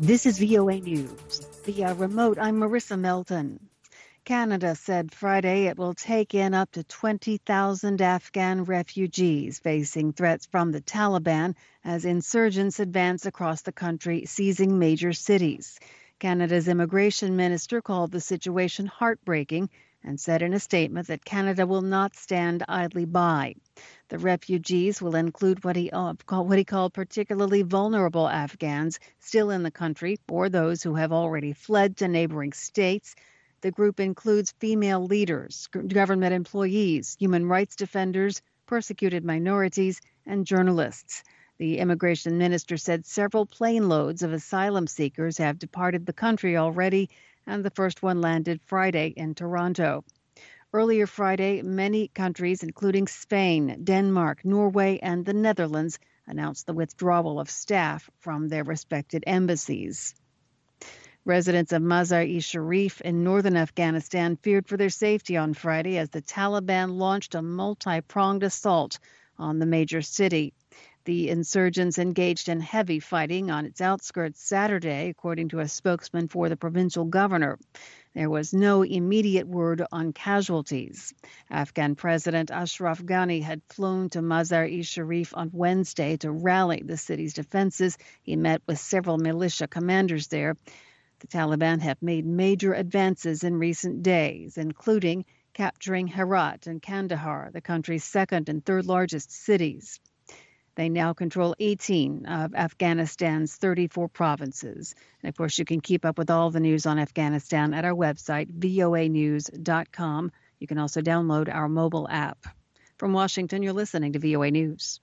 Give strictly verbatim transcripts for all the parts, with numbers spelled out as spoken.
This is V O A News. Via remote, I'm Marissa Melton. Canada said Friday it will take in up to twenty thousand Afghan refugees facing threats from the Taliban as insurgents advance across the country, seizing major cities. Canada's immigration minister called the situation heartbreaking and said in a statement that Canada will not stand idly by. The refugees will include what he, uh, call, what he called particularly vulnerable Afghans still in the country or those who have already fled to neighboring states. The group includes female leaders, government employees, human rights defenders, persecuted minorities, and journalists. The immigration minister said several plane loads of asylum seekers have departed the country already, and the first one landed Friday in Toronto. Earlier Friday, many countries, including Spain, Denmark, Norway, and the Netherlands, announced the withdrawal of staff from their respected embassies. Residents of Mazar-e Sharif in northern Afghanistan feared for their safety on Friday as the Taliban launched a multi-pronged assault on the major city. The insurgents engaged in heavy fighting on its outskirts Saturday, according to a spokesman for the provincial governor. There was no immediate word on casualties. Afghan President Ashraf Ghani had flown to Mazar-e Sharif on Wednesday to rally the city's defenses. He met with several militia commanders there. The Taliban have made major advances in recent days, including capturing Herat and Kandahar, the country's second and third largest cities. They now control eighteen of Afghanistan's thirty-four provinces. And of course, you can keep up with all the news on Afghanistan at our website, V O A news dot com. You can also download our mobile app. From Washington, you're listening to V O A News.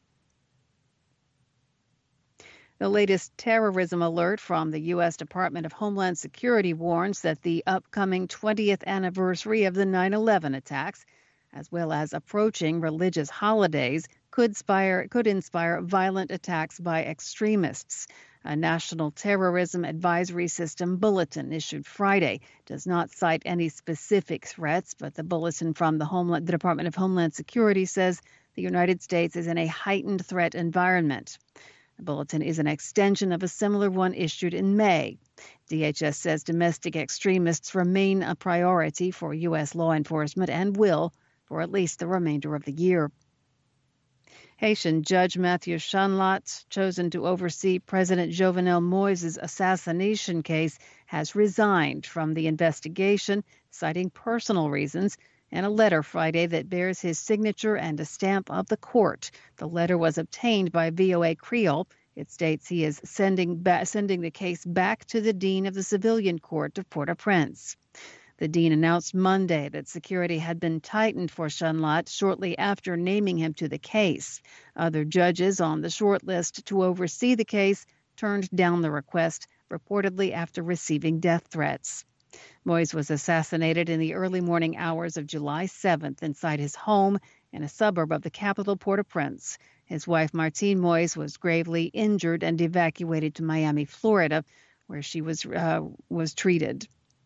The latest terrorism alert from the U S Department of Homeland Security warns that the upcoming twentieth anniversary of the nine eleven attacks, as well as approaching religious holidays, could inspire, could inspire violent attacks by extremists. A National Terrorism Advisory System bulletin issued Friday does not cite any specific threats, but the bulletin from the, Homeland, the Department of Homeland Security says the United States is in a heightened threat environment. The bulletin is an extension of a similar one issued in May. D H S says domestic extremists remain a priority for U S law enforcement and will for at least the remainder of the year. Haitian Judge Mathieu Chanlat, chosen to oversee President Jovenel Moïse's assassination case, has resigned from the investigation, citing personal reasons, in a letter Friday that bears his signature and a stamp of the court. The letter was obtained by V O A Creole. It states he is sending, ba- sending the case back to the dean of the civilian court of Port-au-Prince. The dean announced Monday that security had been tightened for Chanlat shortly after naming him to the case. Other judges on the short list to oversee the case turned down the request, reportedly after receiving death threats. Moïse was assassinated in the early morning hours of July seventh inside his home in a suburb of the capital, Port-au-Prince. His wife, Martine Moïse, was gravely injured and evacuated to Miami, Florida, where she was uh, was treated.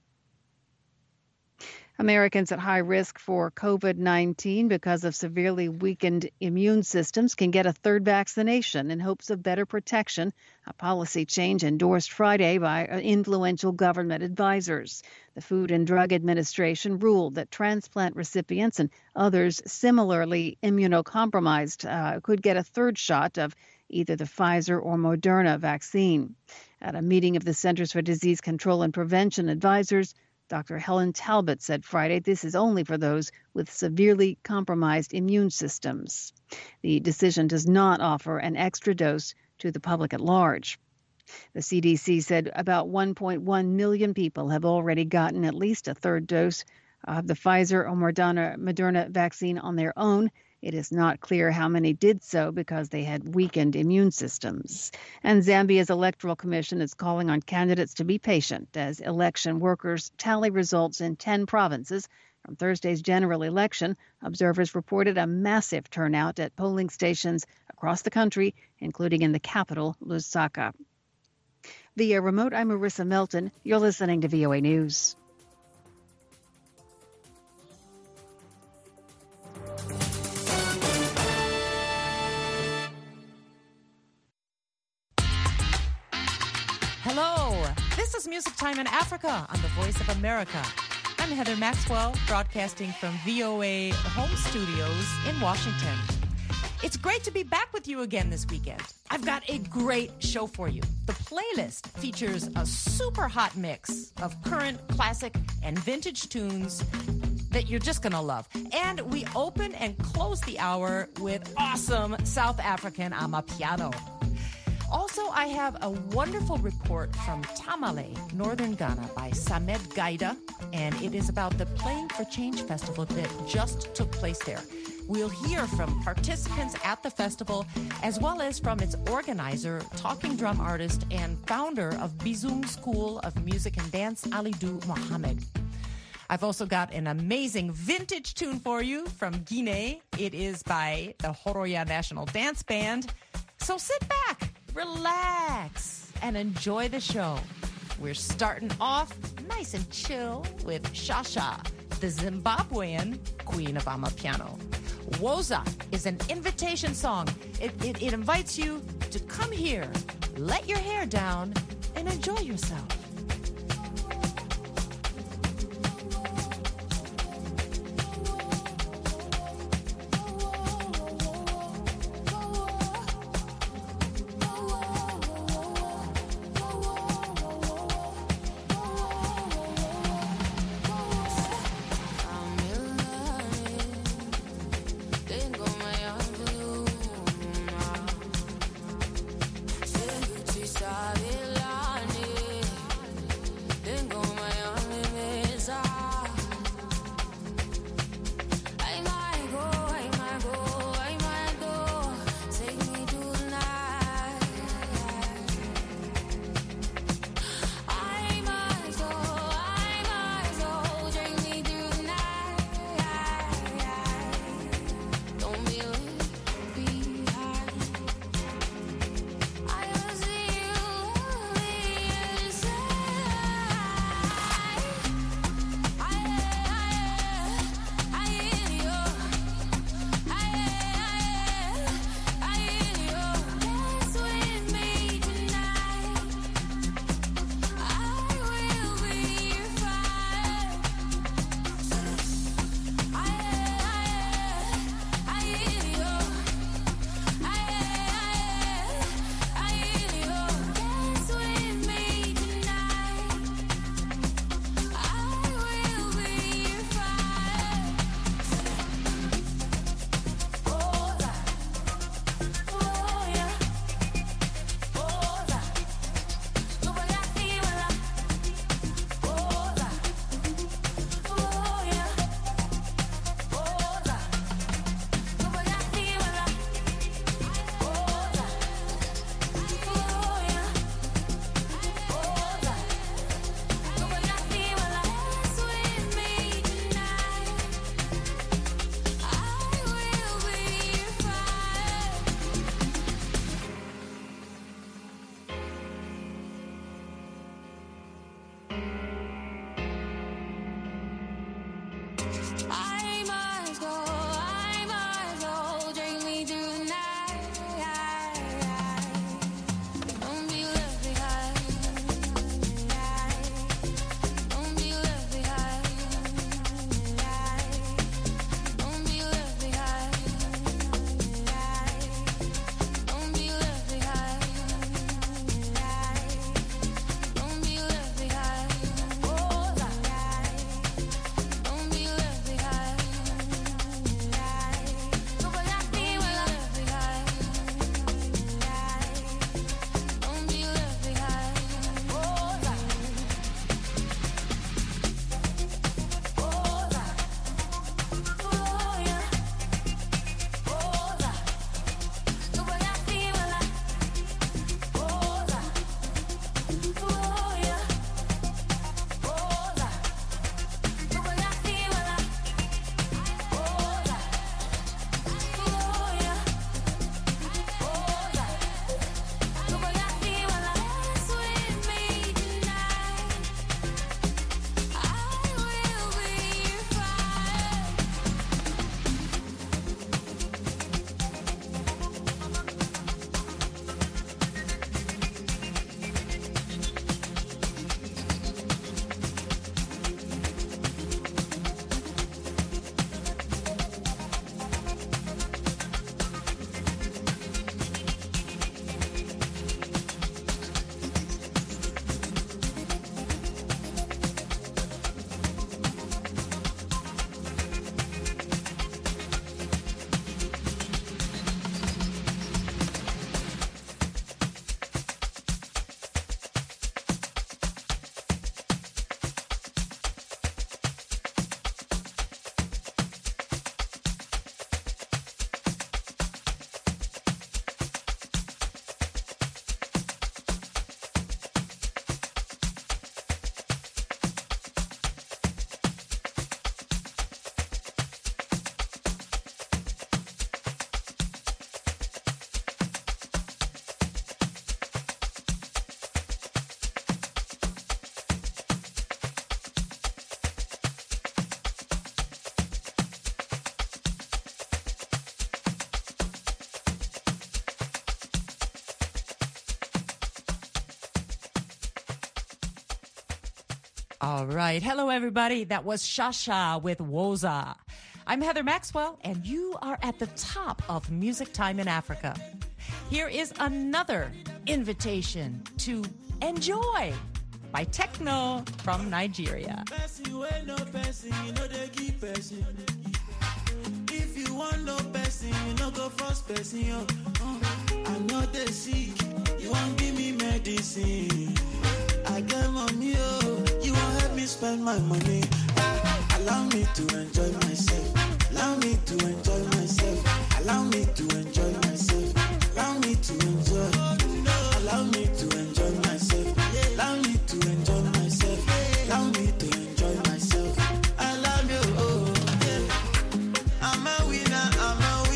Americans at high risk for COVID nineteen because of severely weakened immune systems can get a third vaccination in hopes of better protection, a policy change endorsed Friday by influential government advisors. The Food and Drug Administration ruled that transplant recipients and others similarly immunocompromised uh, could get a third shot of either the Pfizer or Moderna vaccine. At a meeting of the Centers for Disease Control and Prevention advisors, Doctor Helen Talbot said Friday this is only for those with severely compromised immune systems. The decision does not offer an extra dose to the public at large. The C D C said about one point one million people have already gotten at least a third dose of the Pfizer or Moderna, Moderna vaccine on their own. It is not clear how many did so because they had weakened immune systems. And Zambia's Electoral Commission is calling on candidates to be patient as election workers tally results in ten provinces. From Thursday's general election, observers reported a massive turnout at polling stations across the country, including in the capital, Lusaka. Via remote, I'm Marissa Melton. You're listening to V O A News. Hello, This is Music Time in Africa on the Voice of America. I'm Heather Maxwell, broadcasting from V O A home studios in Washington. It's great to be back with you again this weekend. I've got a great show for you. The playlist features a super hot mix of current, classic, and vintage tunes that you're just going to love. And we open and close the hour with awesome South African amapiano. Also, I have a wonderful report from Tamale, Northern Ghana, by Samed Gaida, and it is about the Playing for Change Festival that just took place there. We'll hear from participants at the festival, as well as from its organizer, talking drum artist, and founder of Bizum School of Music and Dance, Alidou Mohammed. I've also got an amazing vintage tune for you from Guinea. It is by the Horoya National Dance Band. So sit back, relax, and enjoy the show. We're starting off nice and chill with Shasha, the Zimbabwean queen of amapiano. Woza is an invitation song. It, it, it invites you to come here, let your hair down, and enjoy yourself. Sabe lá, né? All right. Hello, everybody. That was Shasha with Woza. I'm Heather Maxwell, and you are at the top of Music Time in Africa. Here is another invitation to enjoy by Techno from Nigeria. If you want no person, you no go first person. Oh. Uh, I know they sick, you won't give me medicine. I get money, oh, you won't help me spend my money. Ah, allow me to enjoy myself. Allow me to enjoy myself. Allow me to enjoy myself. Allow me to enjoy. Allow me to enjoy myself. Allow me to enjoy myself. Allow me to enjoy myself. I love you, oh, yeah. I'm a winner, I'm a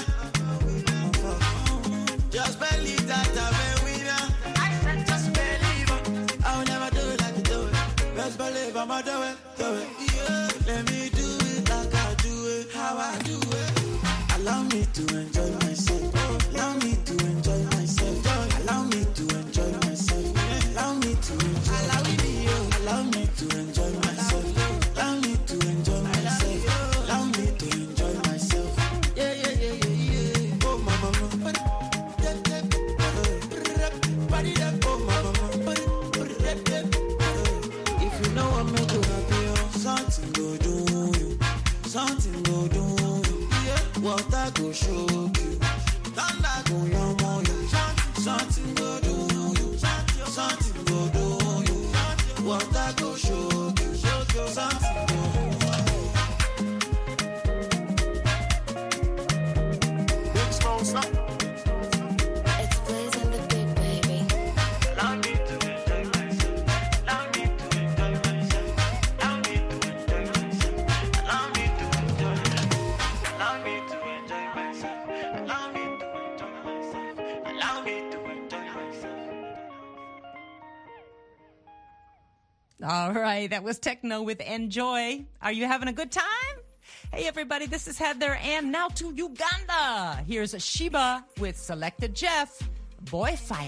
winner. Just believe that I'm a winner. I said just believe it. I'll never do it like you do it. Just believe I'ma do it, do it. Yeah. Let me do it like I do it, how I do it. Allow me to enjoy myself. Allow me to enjoy myself. Allow me to enjoy myself. Allow me to enjoy. Allow me, allow me to enjoy myself. Allow me to enjoy myself. Allow me to enjoy myself. Yeah, yeah, yeah, yeah, yeah. Oh, mama, mama. If you know what make you happy, something go do you. Something go do you. Yeah. Water go show you. Thunder go yamo you. Something go do you. Something go do you. Water go show you. Something go do you. Big sponsor. It's blazing the beat, baby. Allow me to enjoy myself. Allow me to enjoy myself. Allow me to enjoy myself. Allow me to enjoy myself. Allow me to enjoy myself. Allow me to enjoy myself. Allow me to enjoy myself. All right. That was Techno with Enjoy. Are you having a good time? Hey, everybody. This is Heather. And now to Uganda. Here's Sheba with Selected Jeff, Boy Fire.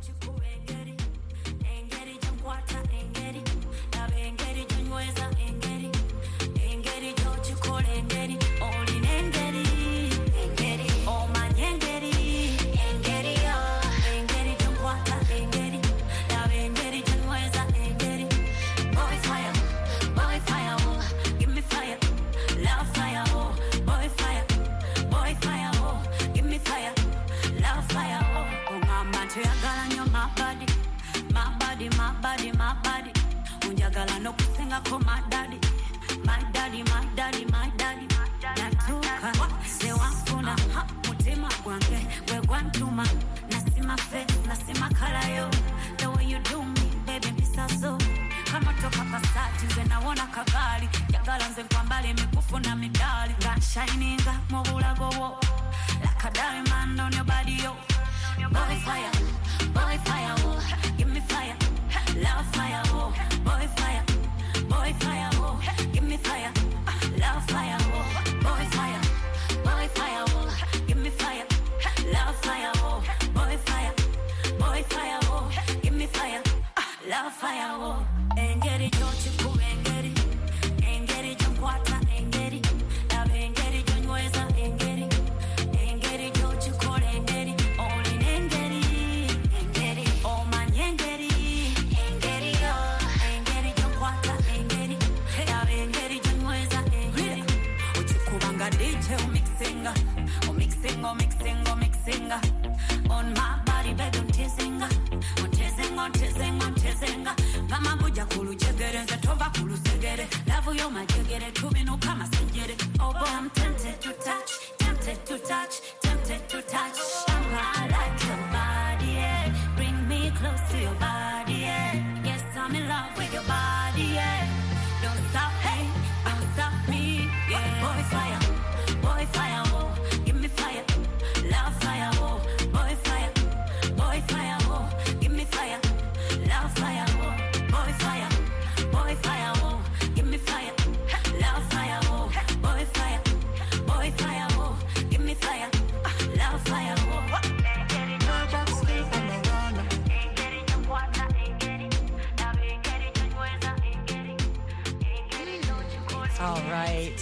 For my daddy, my daddy, my daddy, my daddy. Natuka, se wafuna, mutima gwange, we gwantuma. Nasima face, nasima kalayo. The way you do me, baby, misazo. Kama toka pasati, zena wana kagali. Yagala nze kwambali, mikufu na midali. Got shining, got mobula go. Like a diamond on your body, yo. Boy fire, boy fire, oh. Give me fire, love fire, oh. Boy fire. Boy fire, oh, give me fire, love fire, oh, boy fire, boy fire, oh, give me fire, love fire, oh, boy fire, boy fire, oh, give me fire, love fire, oh. Engeri jochiku, engeri, engeri jomkwata, engeri, love engeri jonyweza, engeri, engeri jochiku, engeri, only engeri, engeri, oh man, engeri, engeri, oh, engeri jomkwata. D J oh mixing, oh mixing, oh mixing, oh mixing on my body, baby, I'm teasing, I'm teasing, I'm teasing, I'm teasing. Gama buja kulu jegere, zetova kulu segere. Love you, my jegere, to me no kama sengere. Oh boy, I'm tempted to touch, tempted to touch, tempted to touch. I like your body, yeah. Bring me close to your body, yeah. Yes, I'm in love with your body, yeah. Don't stop, hey, don't stop me, yeah. Boy fire. Boy fire, oh, give me fire, love fire, oh,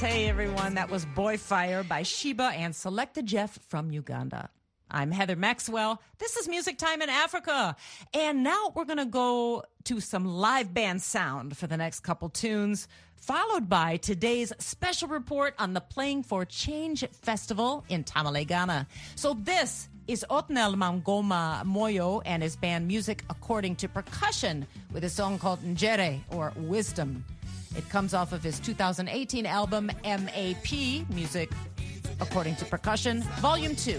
Hey, everyone. That was Boy Fire by Sheba and Selecta Jeff from Uganda. I'm Heather Maxwell. This is Music Time in Africa. And now we're going to go to some live band sound for the next couple tunes, followed by today's special report on the Playing for Change Festival in Tamale, Ghana. So this is Otnel Mangoma Moyo and his band Music According to Percussion with a song called Njere, or Wisdom. It comes off of his two thousand eighteen album M A P, Music According to Percussion, Volume two.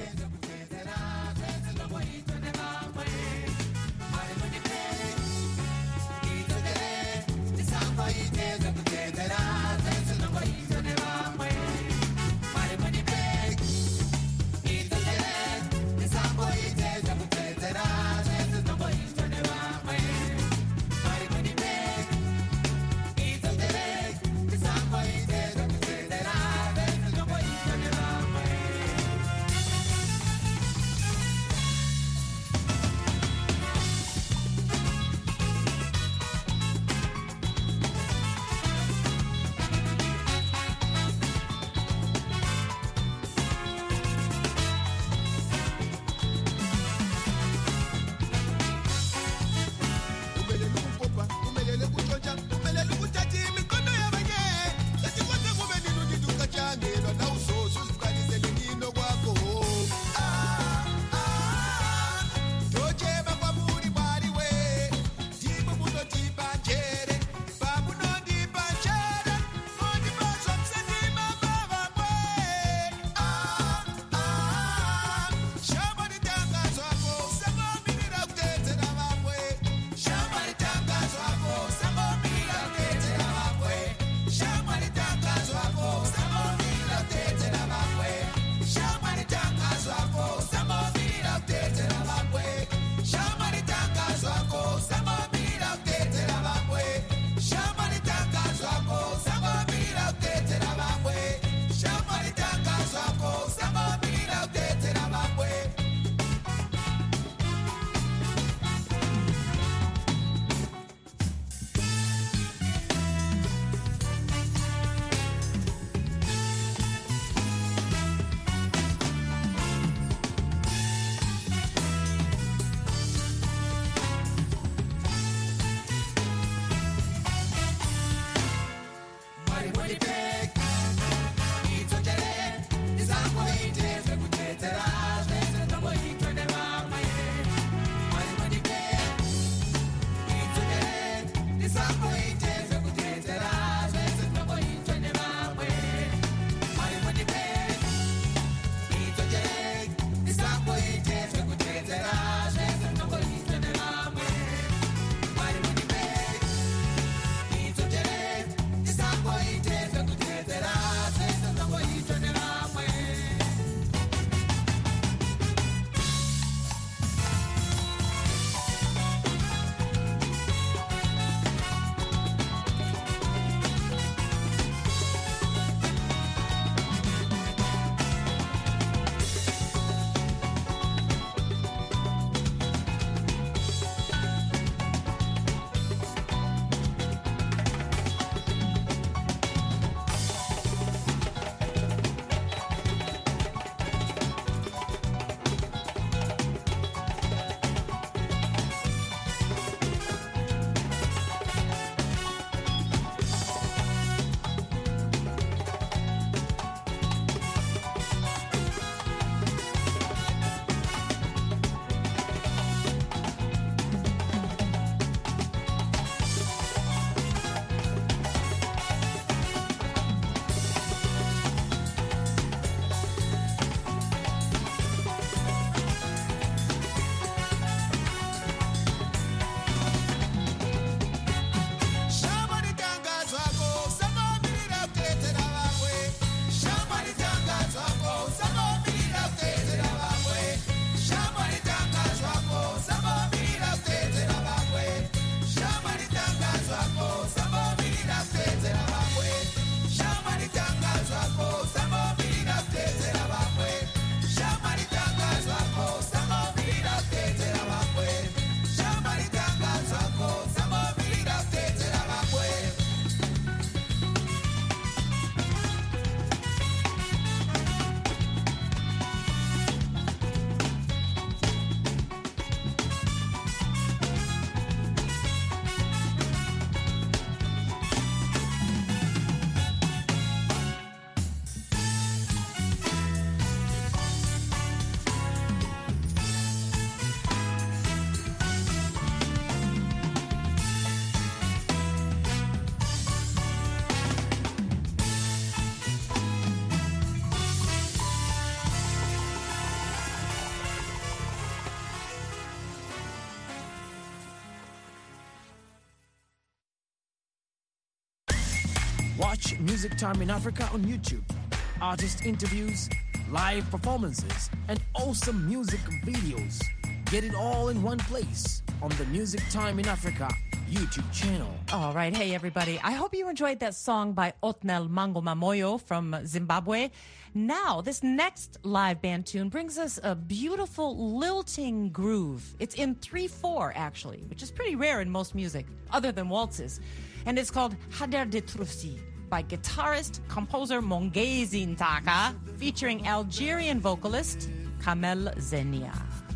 Watch Music Time in Africa on YouTube. Artist interviews, live performances, and awesome music videos. Get it all in one place on the Music Time in Africa YouTube channel. All right. Hey, everybody. I hope you enjoyed that song by Otnel Mango Mamoyo from Zimbabwe. Now, this next live band tune brings us a beautiful lilting groove. It's in three four, actually, which is pretty rare in most music, other than waltzes. And it's called Hader de Troussi by guitarist, composer Mongezi Ntaka, featuring Algerian vocalist Kamel Zenia.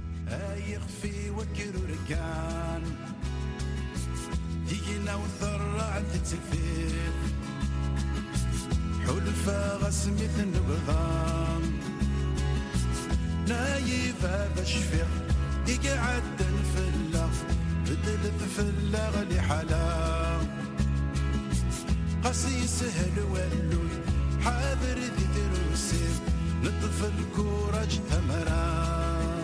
يجينا وثرع تتفيق حلفا غسمت النبضان نايف هذا الشفيق يقعد نفلا بدل تفلا غلي حلا قاسي سهل ولوي حاضر ذي دروسي نطف الكورج تمران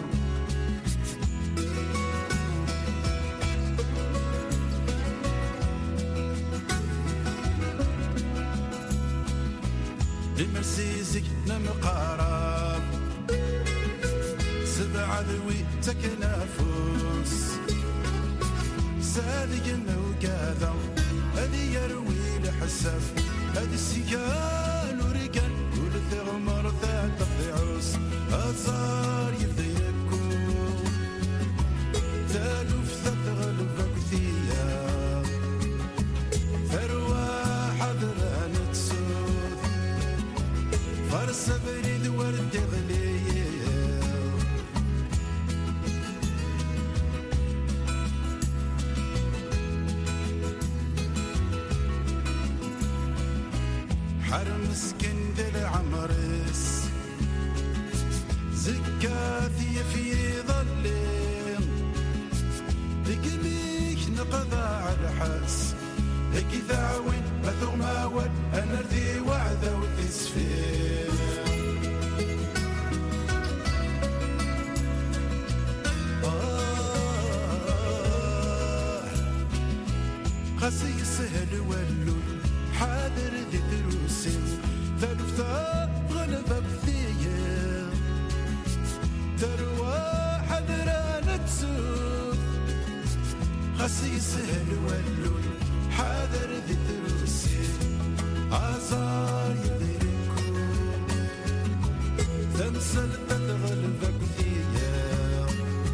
لمرسيزك نمقارب سبع ذوي تكنافوس سادق النوقاذا هذي يروي لحساف هذي السيكان ورقان ولثغمر ذات تضيعوس أزار يفضي يبكو تالوف تتغلبك ثياب ثروة حضران تسود فرس بريد ورد غليل حرم اسكندر عمرس زكاثي في ظلين ذكليك نقضى على حس هكي ثاوين مثوغ ماول انا ردي وعذا وتسفير قاسي سهل ولو حاضر ذي دروسين ثالثة غلبة بثية تروى حذرانة تسوف قاسي سهل ولو حاضر ذي دروسين عزار يدركو تمثل تتغلبة بثية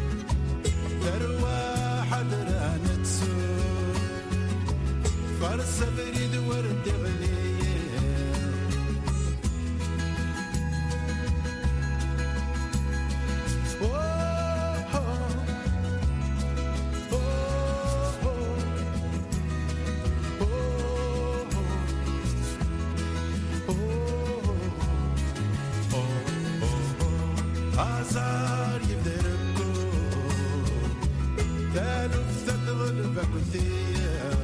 تروى حذرانة تسوف فرس بريد ورد غليل عزار يبدركو ثالث تتغلبك وثياب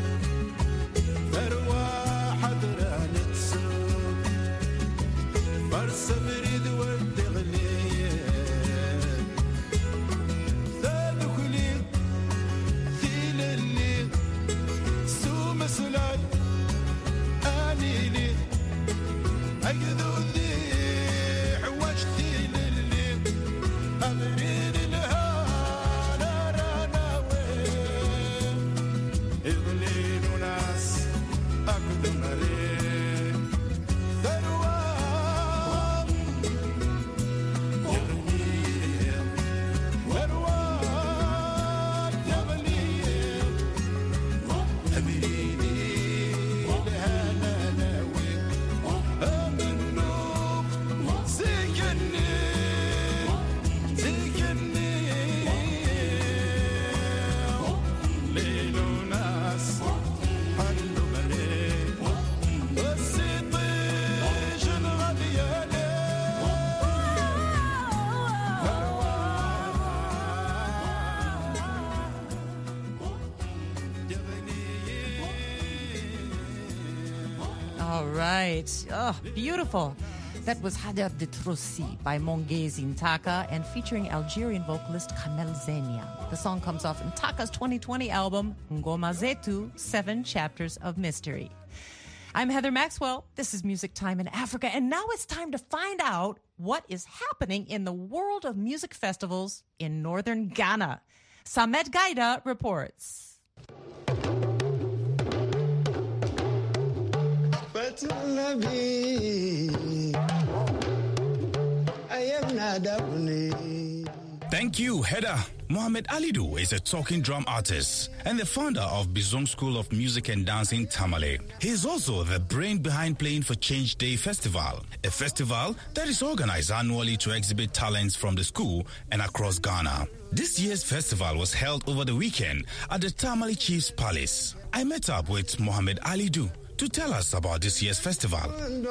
بريد ورد غليل ذابك ليل ثيل الليل سو مسلال اني ليل اقذو ذي عواج ثيل الليل ابريد الهانا رانا وين اغليل وناس اقذو مريل All right. Oh, beautiful. That was Hader de Troussi by Mongezi Ntaka and featuring Algerian vocalist Kamel Zenia. The song comes off Ntaka's twenty twenty album, Ngoma Zetu, Seven Chapters of Mystery. I'm Heather Maxwell. This is Music Time in Africa. And now it's time to find out what is happening in the world of music festivals in northern Ghana. Samet Gaida reports. Thank you, Heather. Mohamed Alidu is a talking drum artist and the founder of Bizong School of Music and Dancing Tamale. He is also the brain behind Playing for Change Day Festival, a festival that is organized annually to exhibit talents from the school and across Ghana. This year's festival was held over the weekend at the Tamale Chiefs Palace. I met up with Mohamed Alidu to tell us about this year's festival.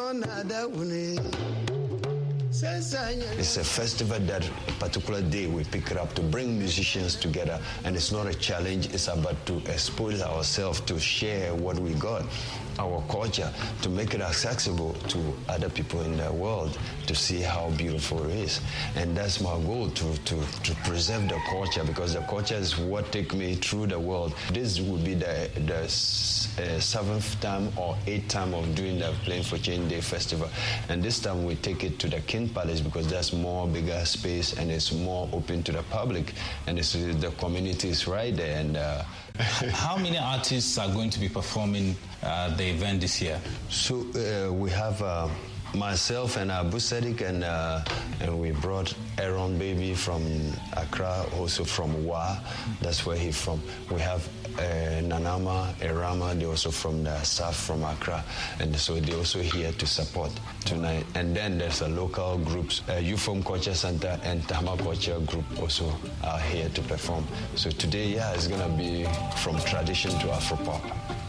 It's a festival that a particular day we pick it up to bring musicians together, and it's not a challenge, it's about to expose ourselves, to share what we got, our culture, to make it accessible to other people in the world to see how beautiful it is. And that's my goal, to, to, to preserve the culture, because the culture is what takes me through the world. This will be the, the uh, seventh time or eighth time of doing the Playing for Change Day Festival. And this time we take it to the King Palace because that's more bigger space and it's more open to the public, and it's, the community is right there. And uh, how many artists are going to be performing uh, the event this year? So uh, we have uh, myself and Abu Sadiq, and uh, and we brought Aaron Baby from Accra, also from Wa. That's where he's from. We have uh, Nanama, Erama. They're also from the south, from Accra, and so they're also here to support tonight. And then there's a local groups, uh, Ufom Culture Center and Tama Culture Group also are here to perform. So today, yeah, it's gonna be from tradition to Afropop.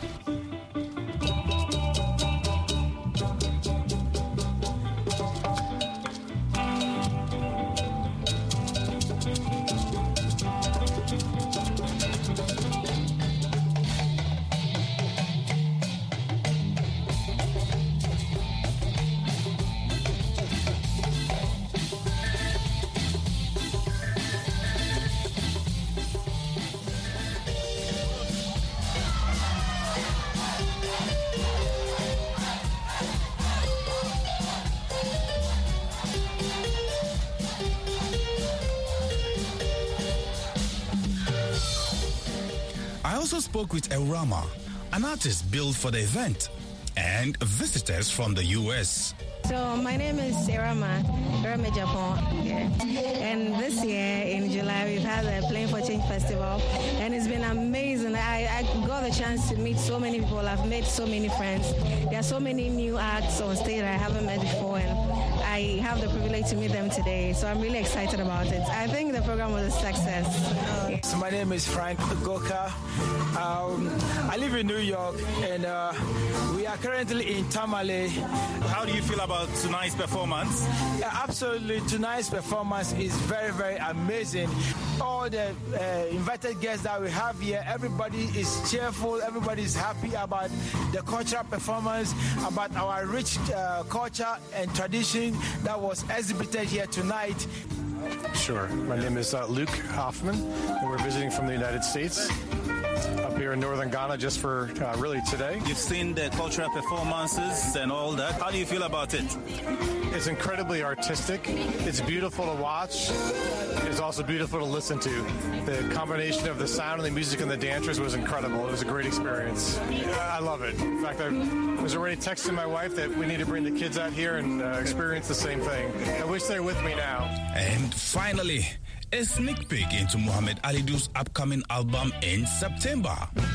I also spoke with Erama, an artist billed for the event, and visitors from the U S. So my name is Erama, Erama Japan. Yeah. And this year in July we've had the Playing for Change Festival, and it's been amazing. I, I got the chance to meet so many people. I've made so many friends. There are so many new acts on stage that I haven't met before, and I have the privilege to meet them today. So I'm really excited about it. I think the program was a success. Uh, so my name is Frank Goka. Um, I live in New York, and uh, we are currently in Tamale. How do you feel about tonight's performance? Yeah, absolutely. Tonight's performance is very, very amazing. All the uh, invited guests that we have here, everybody is cheerful, everybody is happy about the cultural performance, about our rich uh, culture and tradition that was exhibited here tonight. Sure. My name is uh, Luke Hoffman, and we're visiting from the United States up here in northern Ghana just for uh, really today. You've seen the cultural performances and all that. How do you feel about it? It's incredibly artistic. It's beautiful to watch. It's also beautiful to listen to. The combination of the sound and the music and the dancers was incredible. It was a great experience. I love it. In fact, I was already texting my wife that we need to bring the kids out here and uh, experience the same thing. I wish they were with me now. And finally, a sneak peek into Mohamed Alidu's upcoming album in September.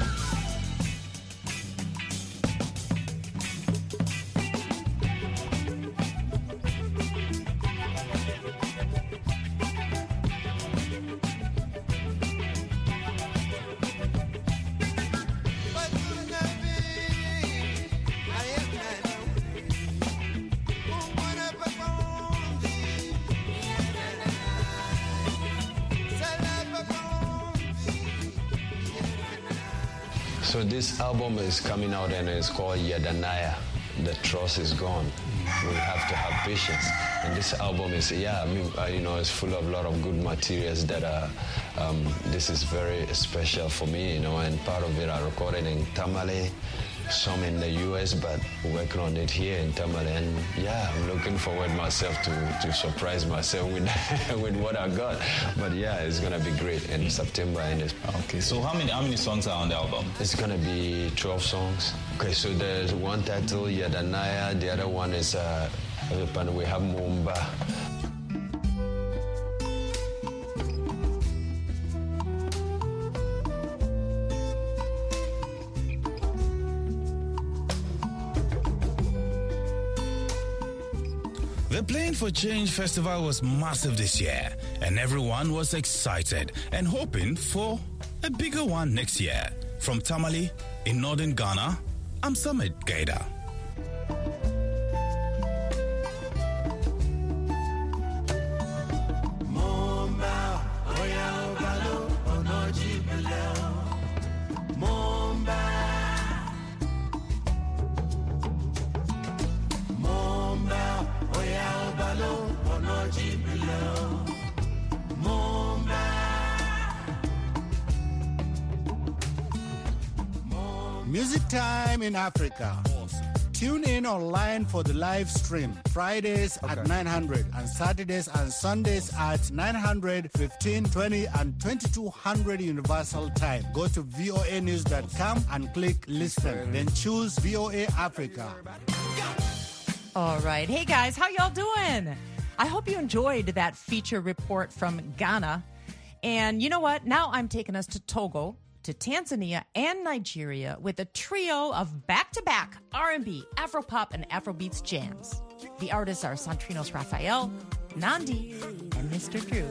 So this album is coming out and it's called Yadanaya. The trust is gone. We have to have patience. And this album is, yeah, I mean, uh, you know, it's full of a lot of good materials that are, um, this is very special for me, you know, and part of it I recorded in Tamale, some in the U S, but working on it here in Tamale. And yeah, I'm looking forward myself to, to surprise myself with with what I got. But yeah, it's gonna be great in September. And it's okay. So how many how many songs are on the album? It's gonna be twelve songs. Okay, so there's one title, Yadanaya. The other one is uh, we have Mumba. The Playing for Change Festival was massive this year, and everyone was excited and hoping for a bigger one next year. From Tamale in northern Ghana, I'm Summit Gaida. Music Time in Africa. Tune in online for the live stream Fridays okay. at nine hundred and Saturdays and Sundays at nine hundred, fifteen, twenty and twenty-two hundred Universal Time. Go to V O A news dot com and click listen. Then choose V O A Africa. All right. Hey guys, how y'all doing? I hope you enjoyed that feature report from Ghana. And you know what? Now I'm taking us to Togo, to Tanzania and Nigeria with a trio of back-to-back R and B, Afropop, and Afrobeats jams. The artists are Santrinos Raphael, Nandi, and Mister Drew.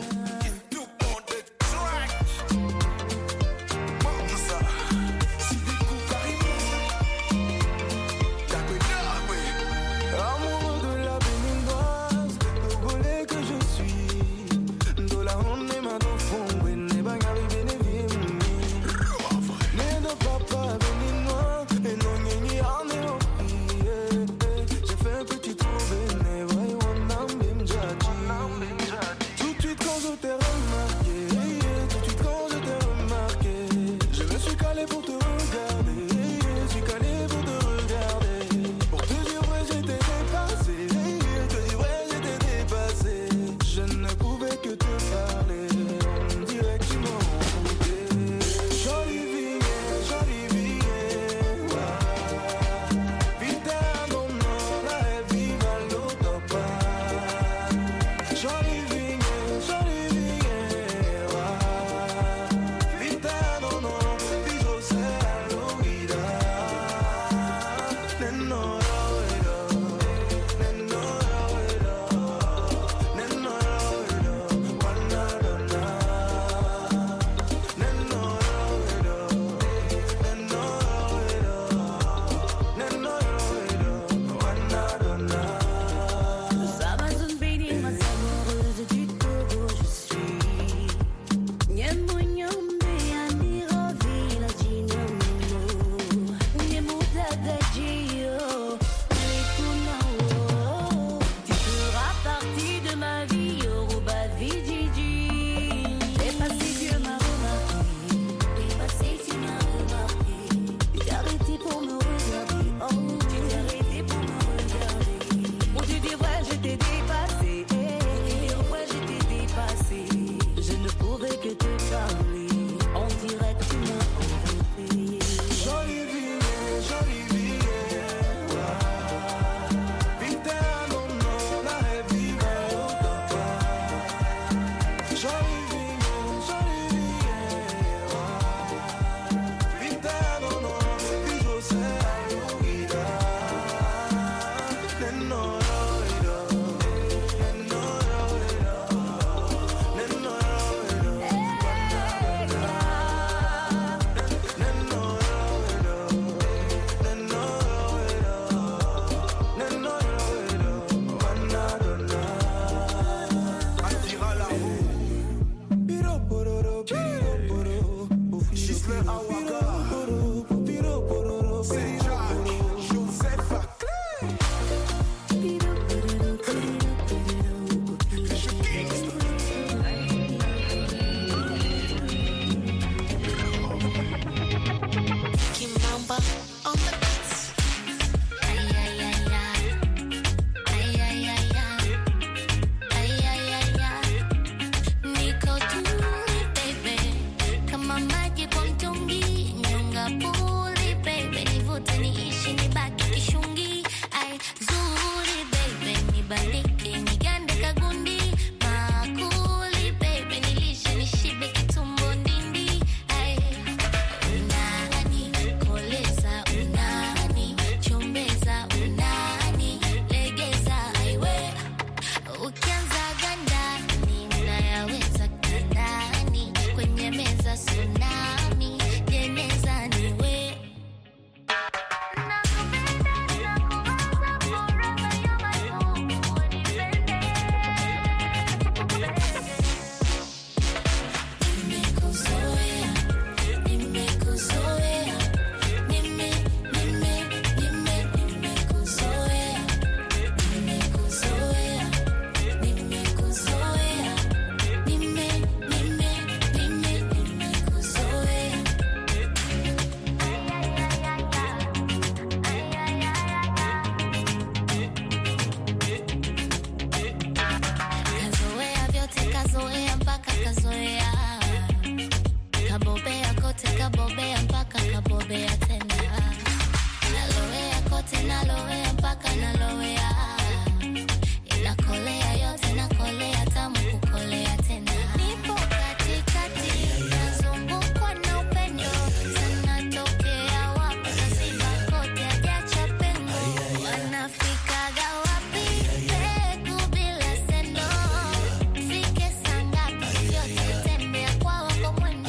analowea, inakolea yote nakolea tamu kukolea tena. Nipo katikati, nazungukwa na upendo, sana tokea wapi kasiba kote ajacha pendo. Wanafikaga wapi peku bila sendo, fike sangapi yote tembea kwa wako mwendo.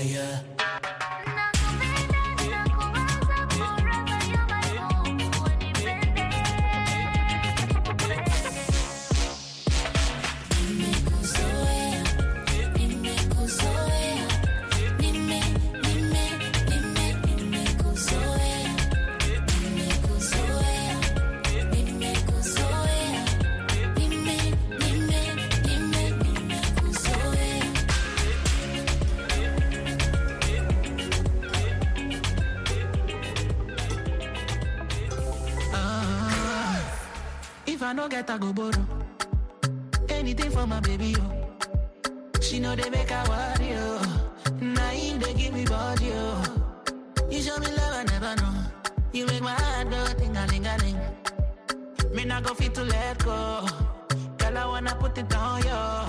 If I no get, I go borrow anything for my baby, oh. She know they make her worry, oh. Naive, they give me body, oh. You show me love I never know. You make my heart go ting-a-ling-a-ling. Me not go fit to let go. Girl, I wanna put it on you. Yeah,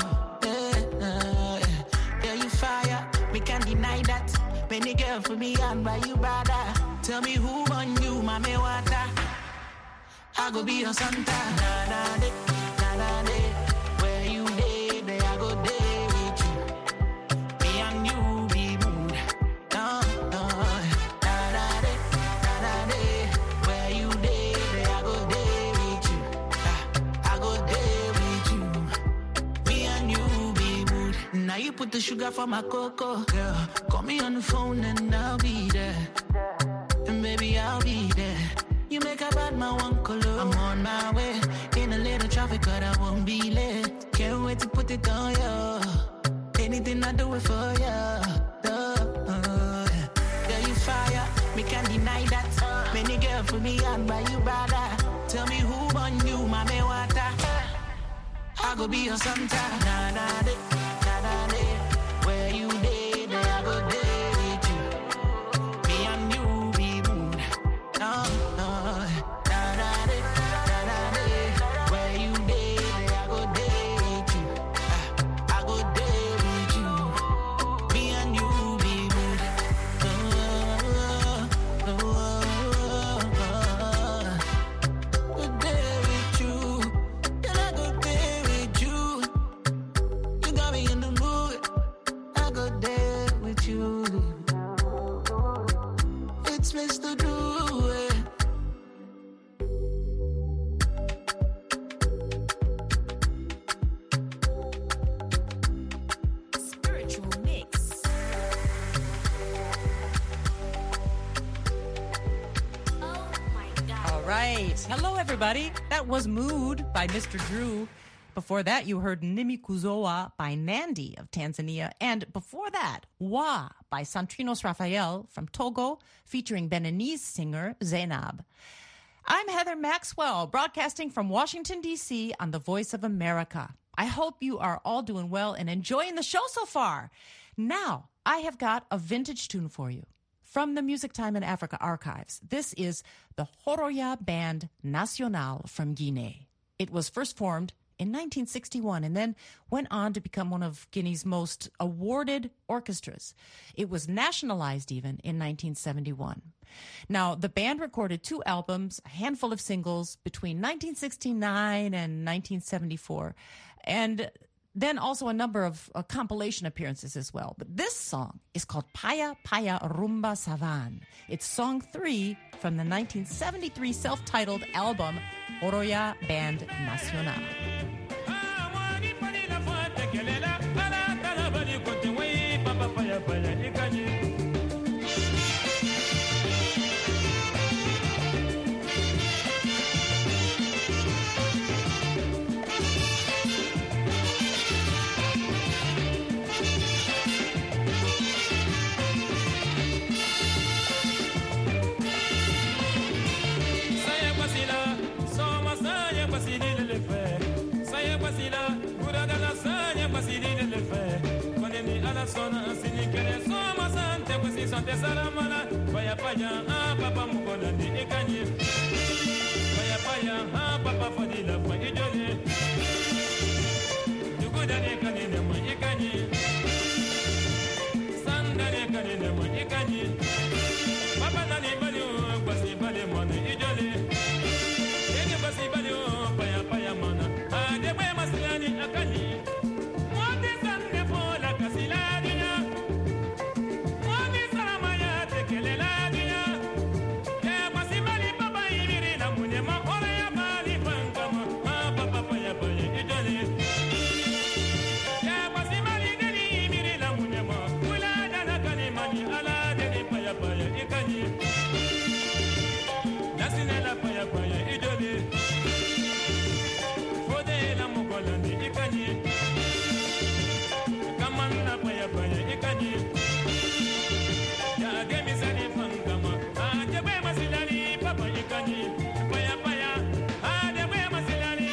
uh, yeah, you fire. We can't deny that. Many girl for me and by you brother. Tell me who on you, mommy water. I go be your Santa, na na de, na na de. Where you day, there I go day with you. Me and you be mood, no, no. Na na de, na na de. Where you day, there I go day with you. Ah, I go day with you. Me and you be mood. Now you put the sugar for my cocoa, girl. Call me on the phone and I'll be there. And baby, I'll be there. You make a bad man one color. I'm on my way. In a little traffic, but I won't be late. Can't wait to put it on you. Anything I do it for you. Uh, yeah, you fire. Me can't deny that. Many girl for me and by you brother. Tell me who on you, mommy water. I go be your Santa. Na na de, na na de. Where you day, there I go day with you. Me and you be mood. No. Hello, everybody. That was Mood by Mister Drew. Before that, you heard Nimekuzoa by Nandi of Tanzania. And before that, Wa by Santrinos Raphael from Togo, featuring Beninese singer Zainab. I'm Heather Maxwell, broadcasting from Washington, D C on The Voice of America. I hope you are all doing well and enjoying the show so far. Now, I have got a vintage tune for you. From the Music Time in Africa archives, this is the Horoya Band Nacional from Guinea. It was first formed in nineteen sixty-one and then went on to become one of Guinea's most awarded orchestras. It was nationalized even in nineteen seventy-one. Now, the band recorded two albums, a handful of singles between nineteen sixty-nine and nineteen seventy-four, and then also a number of uh, compilation appearances as well. But this song is called Paya Paya Rumba Savan. It's song three from the nineteen seventy-three self-titled album Horoya Band Nacional. Sona asini kene soma sante kwesi sante salamana paya paya ah papa mukona ndi ekanye paya paya ha papa fadila kwa ijole dugudane kanene mo ikanye sandane kanene mo ikanye papa dane bali o kwasi bali mo ne ijole ene kwasi bali o paya paya mana ade bwe masilani akanye mote sande fola kasilani na mote salama ya tekelela dinya ya kwasi bali papa ibiri na munye ma ora ya bali pankama ha papa paya paya ijole ya kwasi bali deni ibiri na munye ma kula dana kani mani ala deni paya paya ikanye nasine la paya paya ijole fode la mukolani ikanye kamana paya paya ikanye ya gemi sani pankama ade bwe masilani papa ikanye paya paya ade bwe masilani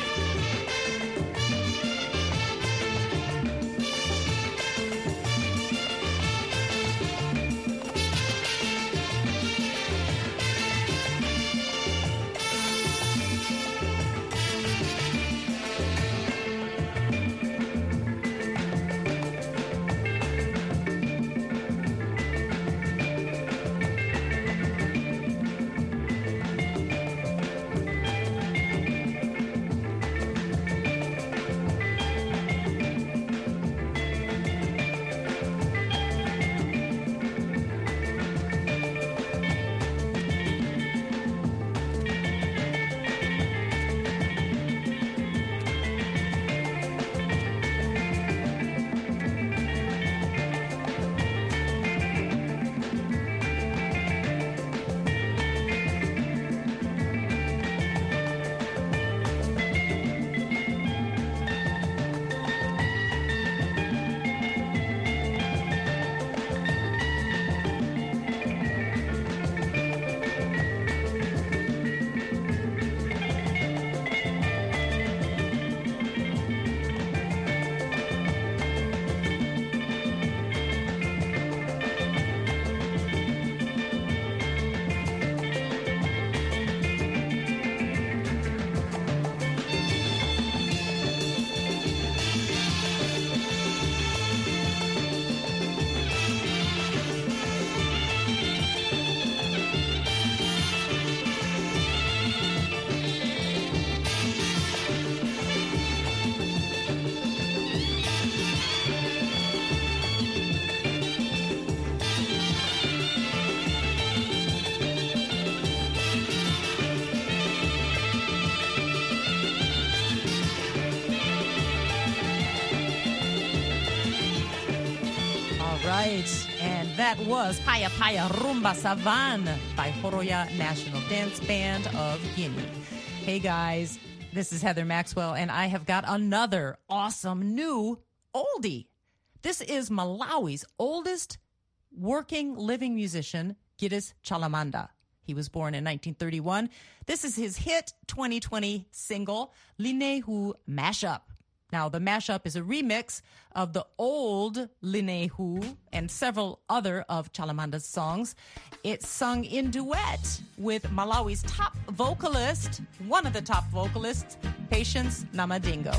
Right, and that was Paya Paya Rumba Savan by Horoya National Dance Band of Guinea. Hey guys, this is Heather Maxwell, and I have got another awesome new oldie. This is Malawi's oldest working living musician, Gilles Chalamanda. He was born in nineteen thirty-one. This is his hit twenty twenty single, Linehu Mashup. Now, the mashup is a remix of the old Linehu and several other of Chalamanda's songs. It's sung in duet with Malawi's top vocalist, one of the top vocalists, Patience Namadingo.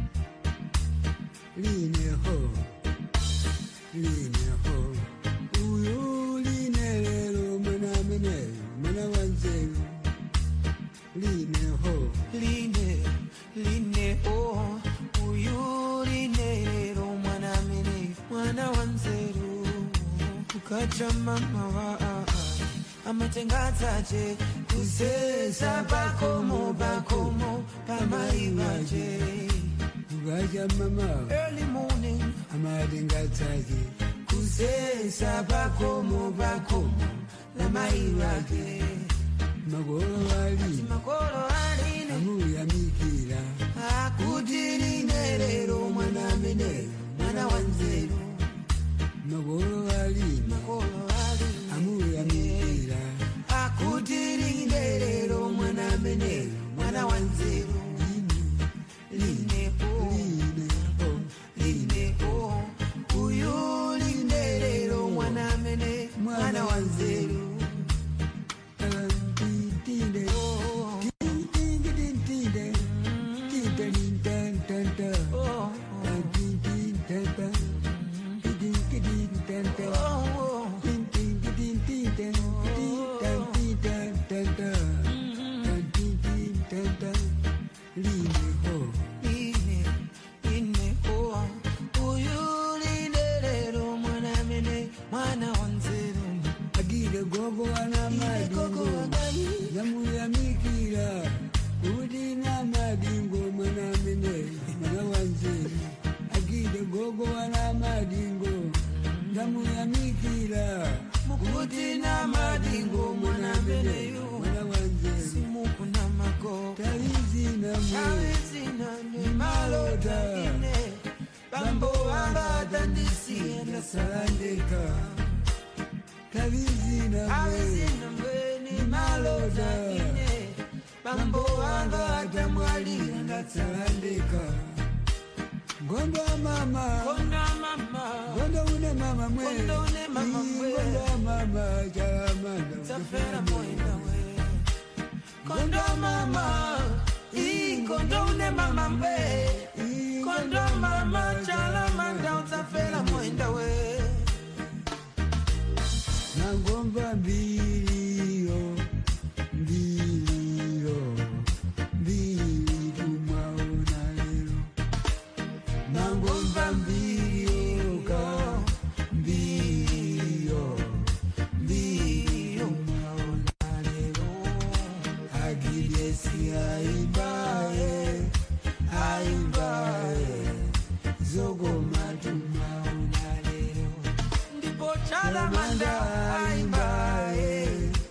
Linehu, Linehu, uyu linelelo manamene, manawanzelu. Linehu, Line, Linehu. Uyurinero mwana mene mwana wanzeru ukacha mama wa amatengazaje kusesa bakomo bakomo pamaivaje ukacha mama early morning amatengazaje kusesa bakomo bakomo pamaivaje magoro ali magoro ali amuya mikira akudiri nerero mwana mene mwana wanzeru magoro ali magoro ali amuya mikira akudiri nerero mwana mene mwana wanzeru line po line po line po uyu linerero mwana mene mwana wanzeru mwana wanzeru agire gogo wana madingo namuyamikira kuti na madingo mwana mene mwana wanzeru agire gogo wana madingo namuyamikira kuti na madingo mwana mene mwana wanzeru simukuna mako talizina talizina ni malota ine bambo wanga tandisienda salandeka talizina talizina ni malota ine bambo wanga tamwalira ndasalandeka gondo mama gondo mama gondo une mama mwe gondo une mama mwe gondo mama chalamanda tafera moenda we gondo mama i gondo une mama mwe gondo mama chalamanda tafera moenda we nangomba mbilio mbilio mbili tumaona lero nangomba mbilio ka mbilio mbilio tumaona lero agidesi aibae aibae zogoma tumaona lero ndipo chalamanda aibae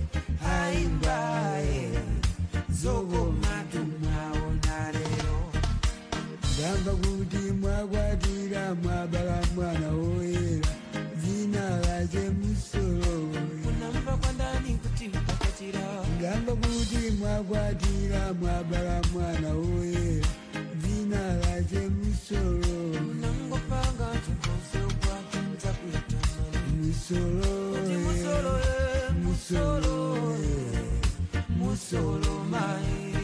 aibae zogoma tumaona lero ndamba kuti mwakwatira mwabala mwana woyera zina lache musoro unamba kwandani kuti mwakwatira ndamba kuti mwakwatira mwabala mwana woyera zina lache musoro unangopanga chikoso kwatinza kuita musoro musoro musoro musoro mai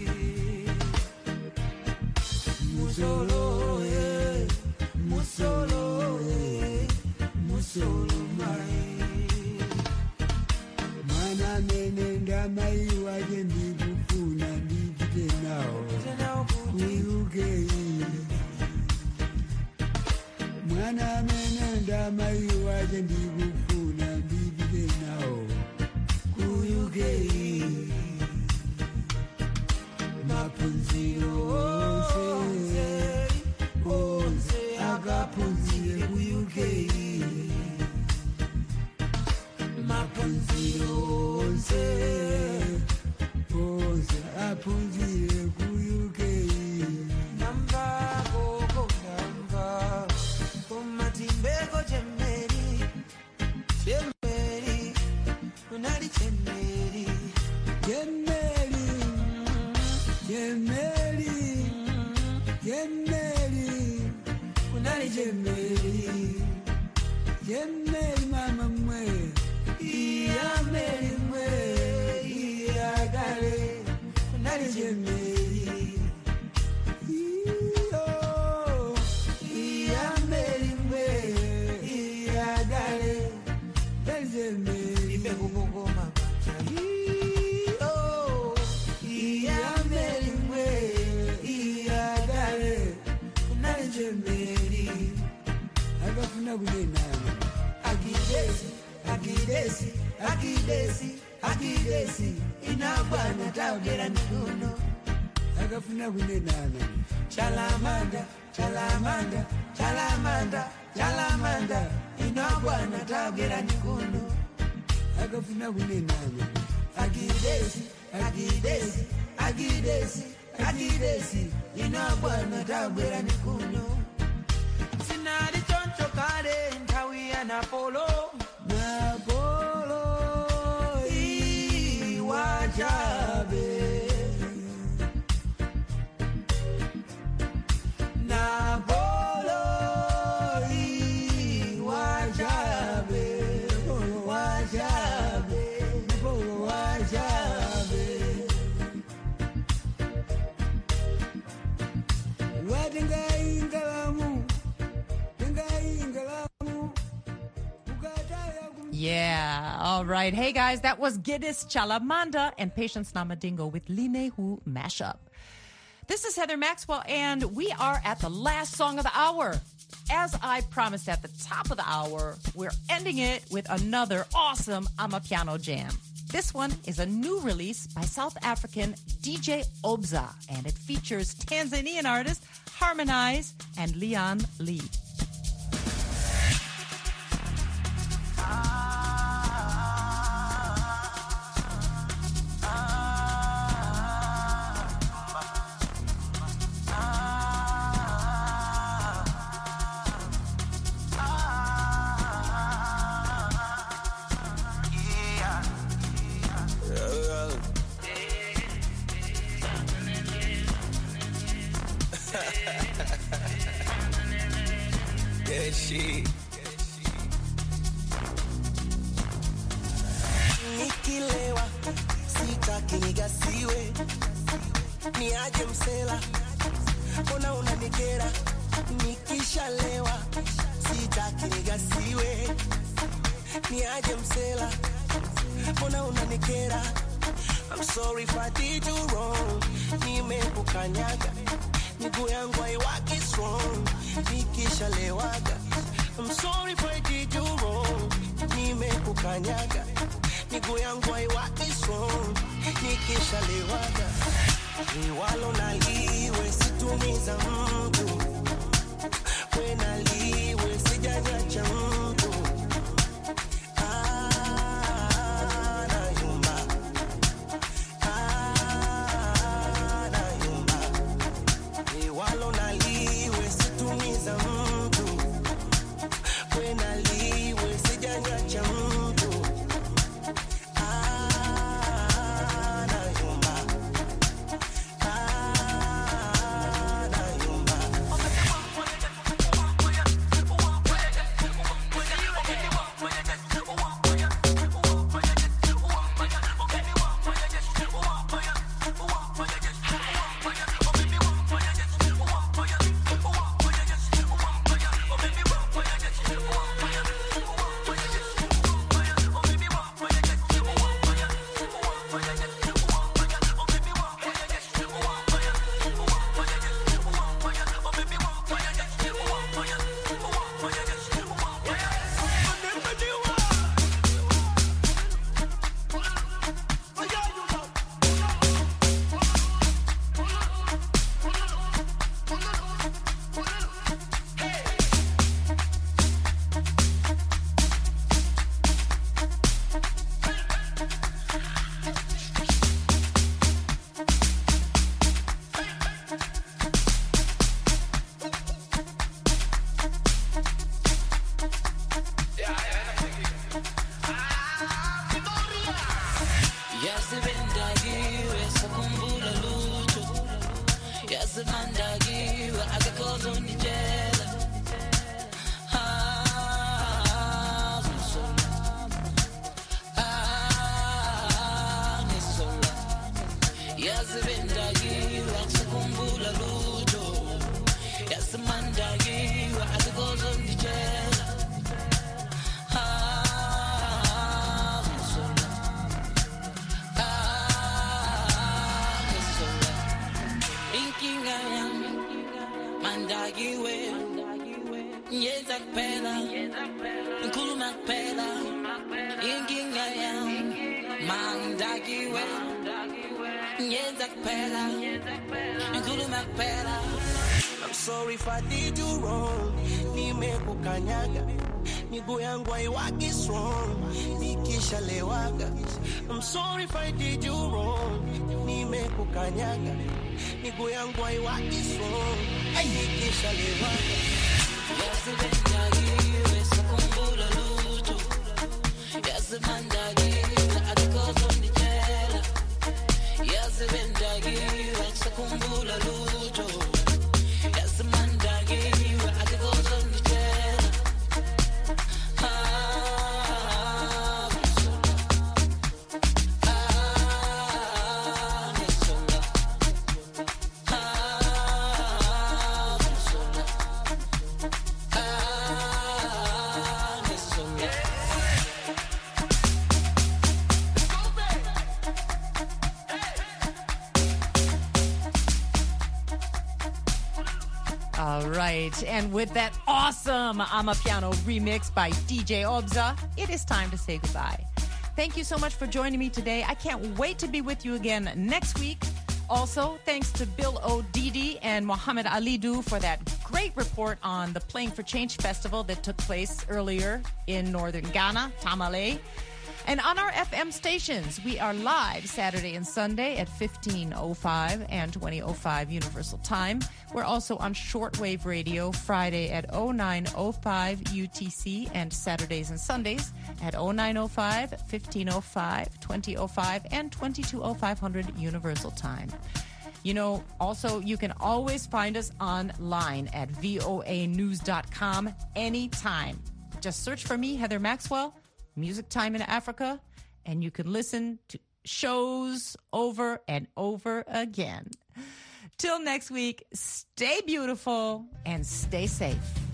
musoro eh musoro eh musoro mai mana mene ndamai waje ndikufuna ndipite nawo kuyuke mwana mene ndamai waje ndikufuna ndipite nawo kuyuke mapunziro onse onse akapunzire kuyuke mapunziro onse onse apunzire kuyuke namba gogo namba komatimbeko chemeri chemeri unali chemeri chemeri chemeri chemeri unali chemeri chemeri mama mwe iya meri mwe iya gale unali chemeri iyo iya meri mwe iya gale unali chemeri ibe kukongoma iyo iya meri mwe iya gale unali chemeri akafuna kunenana akidesi akidesi akidesi akidesi inabwana taogera nikuno akafuna kunenana chalamanda chalamanda chalamanda chalamanda inabwana taogera nikuno akafuna kunenana akidesi akidesi akidesi akidesi inabwana taogera nikuno sinali choncho kale ntawi ya Napolo Napolo iwajabe Napolo iwajabe wajabe Napolo wajabe watinga ingalamu Yeah, all right. Hey guys, that was Gidis Chalamanda and Patience Namadingo with Linehu Mashup. This is Heather Maxwell, and we are at the last song of the hour. as I promised at the top of the hour, we're ending it with another awesome Amapiano jam. This one is a new release by South African D J Obza, and it features Tanzanian artist Harmonize and Leon Lee. Good shit. Nikilewa sitaki nigasiwe, niaje msela, mbona unanikera? Nikishalewa sitaki nigasiwe, niaje msela, mbona unanikera? I'm sorry if I did you wrong, nimekukanyaga, miguu yangu haiwaki strong, nikishalewaga. I'm sorry if I did you wrong, nimekukanyaga, miguu yangu haiwaki strong, nikishalewaga. Liwalo na liwe situmiza mtu, we na liwe sijanyacha mtu. I'm sorry if I did you wrong, nimekukanyaga, miguu yangu haiwaki strong, nikishalewaga. I'm sorry if I did you wrong, nimekukanyaga, miguu yangu haiwaki strong, nikishalewaga. Ah right. And with that awesome Amapiano remix by D J Obza, it is time to say goodbye. Thank you so much for joining me today. I can't wait to be with you again next week. Also, thanks to Bill O'Didi and Mohammed Alidou for that great report on the Playing for Change Festival that took place earlier in northern Ghana, Tamale. And on our F M stations, we are live Saturday and Sunday at fifteen oh five and twenty oh five Universal Time. We're also on shortwave radio Friday at oh nine oh five U T C and Saturdays and Sundays at oh nine oh five, fifteen oh five, twenty oh five, and twenty-two oh five hundred Universal Time. You know, also, you can always find us online at voa news dot com anytime. Just search for me, Heather Maxwell, Music Time in Africa, and you can listen to shows over and over again. Till next week, stay beautiful and stay safe.